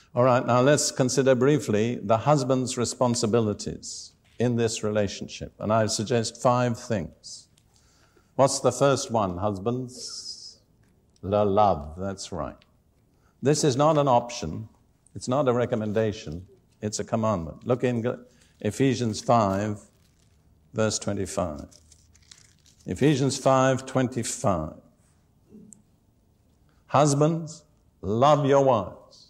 All right, now let's consider briefly the husband's responsibilities in this relationship. And I suggest 5 things. What's the first one, husbands? The love, that's right. This is not an option. It's not a recommendation. It's a commandment. Look in Ephesians 5, verse 25. Ephesians 5:25. Husbands, love your wives.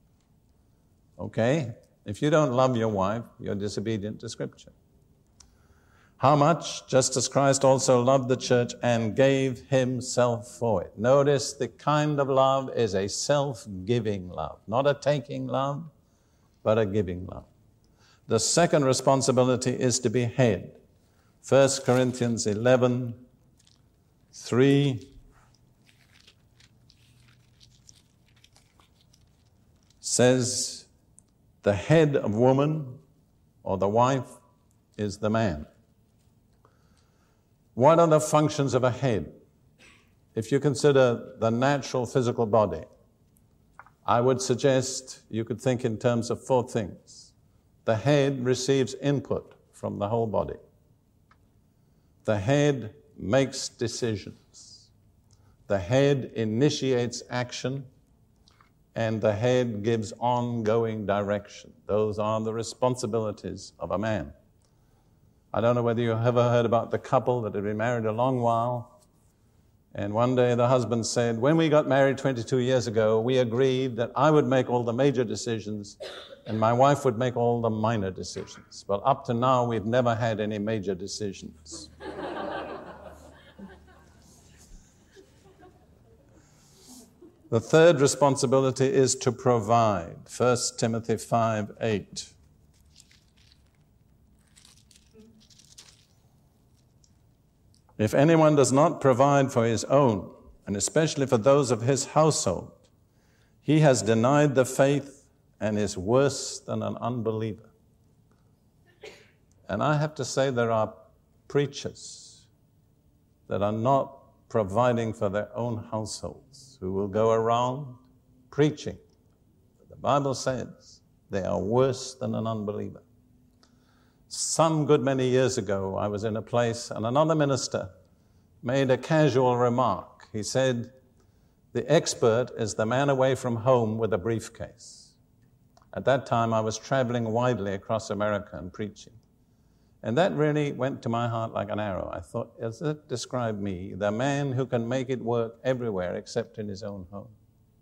Okay? If you don't love your wife, you're disobedient to Scripture. How much? Just as Christ also loved the church and gave himself for it. Notice the kind of love is a self-giving love, not a taking love, but a giving love. The second responsibility is to be head. 1 Corinthians 11:3 says, the head of woman, or the wife, is the man. What are the functions of a head? If you consider the natural physical body, I would suggest you could think in terms of 4 things. The head receives input from the whole body. The head makes decisions. The head initiates action. And the head gives ongoing direction. Those are the responsibilities of a man. I don't know whether you ever heard about the couple that had been married a long while, and one day the husband said, when we got married 22 years ago, we agreed that I would make all the major decisions and my wife would make all the minor decisions. Well, up to now, we've never had any major decisions. The third responsibility is to provide. 1 Timothy 5:8. If anyone does not provide for his own, and especially for those of his household, he has denied the faith and is worse than an unbeliever. And I have to say there are preachers that are not providing for their own households, who will go around preaching. The Bible says they are worse than an unbeliever. Some good many years ago, I was in a place and another minister made a casual remark. He said, the expert is the man away from home with a briefcase. At that time, I was traveling widely across America and preaching. And that really went to my heart like an arrow. I thought, does it describe me, the man who can make it work everywhere except in his own home?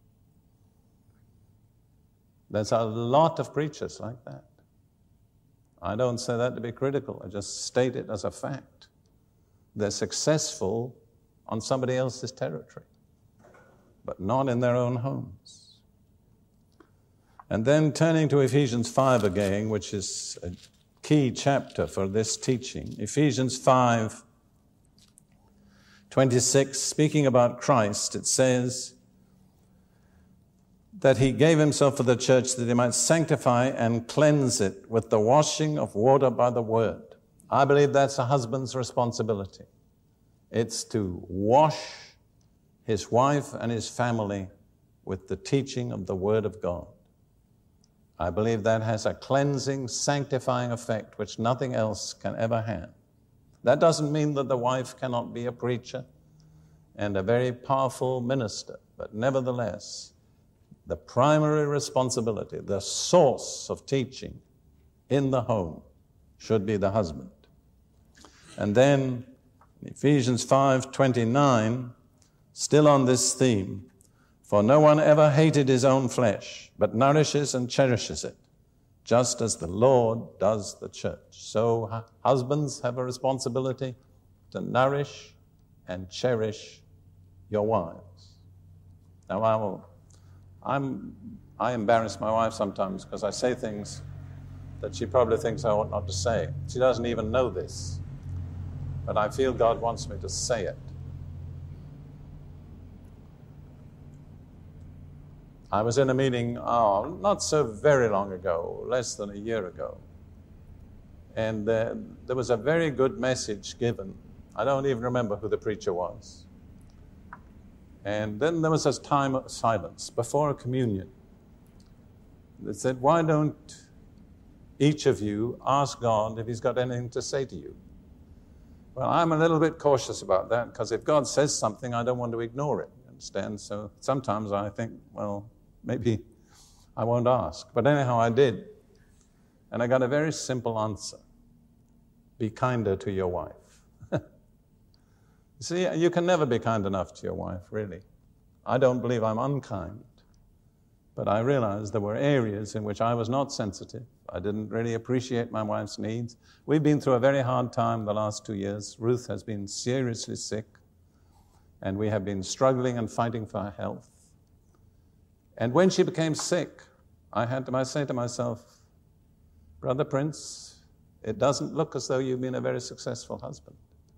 There's a lot of preachers like that. I don't say that to be critical. I just state it as a fact. They're successful on somebody else's territory, but not in their own homes. And then turning to Ephesians 5 again, which is a key chapter for this teaching. Ephesians 5:26, speaking about Christ, it says that he gave himself for the church that he might sanctify and cleanse it with the washing of water by the word. I believe that's a husband's responsibility. It's to wash his wife and his family with the teaching of the Word of God. I believe that has a cleansing, sanctifying effect which nothing else can ever have. That doesn't mean that the wife cannot be a preacher and a very powerful minister, but nevertheless, the primary responsibility, the source of teaching in the home should be the husband. And then Ephesians 5:29, still on this theme, for no one ever hated his own flesh, but nourishes and cherishes it, just as the Lord does the church. So husbands have a responsibility to nourish and cherish your wives. Now, I embarrass my wife sometimes because I say things that she probably thinks I ought not to say. She doesn't even know this, but I feel God wants me to say it. I was in a meeting, not so very long ago, less than a year ago, and there was a very good message given. I don't even remember who the preacher was. And then there was a time of silence before a communion. They said, why don't each of you ask God if he's got anything to say to you? Well, I'm a little bit cautious about that, because if God says something, I don't want to ignore it, you understand? So sometimes I think, well, maybe I won't ask. But anyhow, I did. And I got a very simple answer. Be kinder to your wife. See, you can never be kind enough to your wife, really. I don't believe I'm unkind. But I realized there were areas in which I was not sensitive. I didn't really appreciate my wife's needs. We've been through a very hard time the last 2 years. Ruth has been seriously sick, and we have been struggling and fighting for her health. And when she became sick, I say to myself, Brother Prince, it doesn't look as though you've been a very successful husband.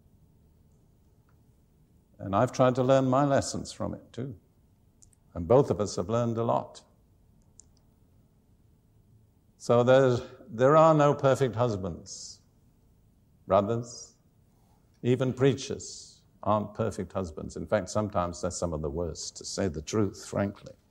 And I've tried to learn my lessons from it too. And both of us have learned a lot. So there are no perfect husbands. Brothers, even preachers aren't perfect husbands. In fact, sometimes they're some of the worst, to say the truth, frankly.